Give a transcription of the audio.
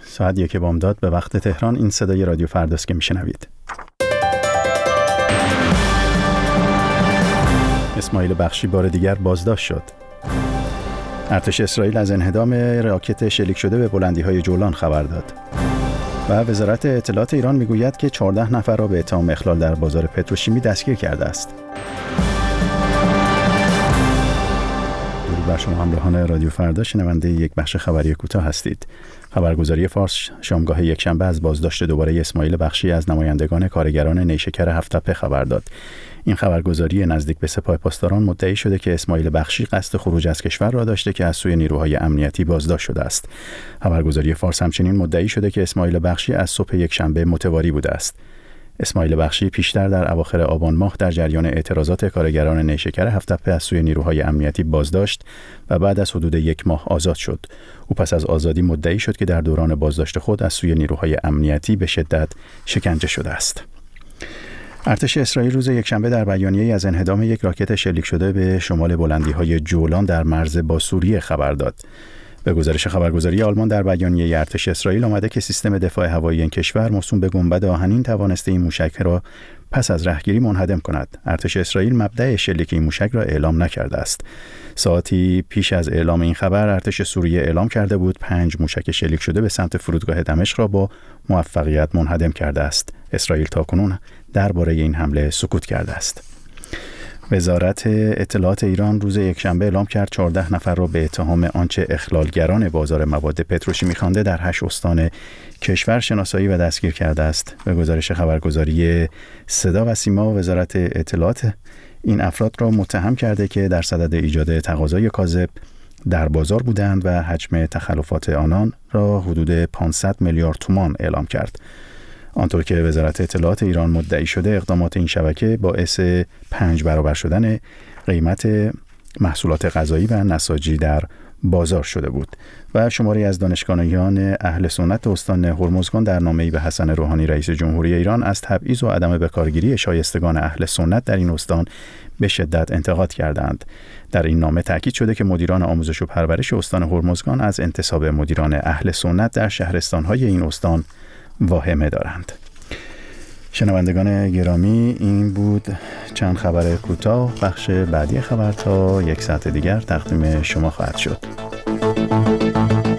ساعت 1 بامداد به وقت تهران. این صدای رادیو فرداست که میشنوید. اسماعیل بخشی بار دیگر بازداشت شد. ارتش اسرائیل از انهدام راکت شلیک شده به بلندی‌های جولان خبر داد. و وزارت اطلاعات ایران میگوید که 14 نفر را به اتهام اخلال در بازار پتروشیمی دستگیر کرده است. درود بر شما همراهان رادیو فردا، شنونده یک بخش خبری کوتاه هستید. خبرگزاری فارس شامگاه یکشنبه از بازداشت دوباره اسماعیل بخشی از نمایندگان کارگران نیشکر هفت‌تپه خبر داد. این خبرگزاری نزدیک به سپاه پاسداران مدعی شده که اسماعیل بخشی قصد خروج از کشور را داشته که از سوی نیروهای امنیتی بازداشت شده است. خبرگزاری فارس همچنین مدعی شده که اسماعیل بخشی از صبح یکشنبه متواری بوده است. اسماعیل بخشی پیشتر در اواخر آبان ماه در جریان اعتراضات کارگران نیشکر هفت‌تپه از سوی نیروهای امنیتی بازداشت و بعد از حدود 1 ماه آزاد شد. او پس از آزادی مدعی شد که در دوران بازداشت خود از سوی نیروهای امنیتی به شدت شکنجه شده است. ارتش اسرائیل روز یکشنبه در بیانیه‌ای از انهدام یک راکت شلیک شده به شمال بلندی‌های جولان در مرز با سوریه خبر داد. به گزارش خبرگزاری آلمان در بیانیه ارتش اسرائیل آمده که سیستم دفاع هوایی این کشور موسوم به گنبد آهنین توانسته این موشک را پس از رهگیری منهدم کند. ارتش اسرائیل مبدأ شلیک این موشک را اعلام نکرده است. ساعتی پیش از اعلام این خبر ارتش سوریه اعلام کرده بود 5 موشک شلیک شده به سمت فرودگاه دمشق را با موفقیت منهدم کرده است. اسرائیل تاکنون درباره این حمله سکوت کرده است. وزارت اطلاعات ایران روز یکشنبه اعلام کرد 14 نفر را به اتهام آنچه اخلالگران بازار مواد پتروشیمی خوانده در 8 استان کشور شناسایی و دستگیر کرده است. به گزارش خبرگزاری صدا و سیما، وزارت اطلاعات این افراد را متهم کرده که در صدد ایجاد تقاضای کاذب در بازار بودند و حجم تخلفات آنان را حدود 500 میلیارد تومان اعلام کرد. آنطور که وزارت اطلاعات ایران مدعی شده، اقدامات این شبکه باعث 5 برابر شدن قیمت محصولات غذایی و نساجی در بازار شده بود. و شماری از دانشگاهیان اهل سنت استان هرمزگان در نامه‌ای به حسن روحانی رئیس جمهوری ایران از تبعیض و عدم بکارگیری شایستگان اهل سنت در این استان به شدت انتقاد کردند. در این نامه تاکید شده که مدیران آموزش و پرورش استان هرمزگان از انتصاب مدیران اهل سنت در شهرستان‌های این استان واهمه دارند. شنوندگان گرامی، این بود چند خبر کوتاه. بخش بعدی خبر تا 1 ساعت دیگر تقدیم شما خواهد شد.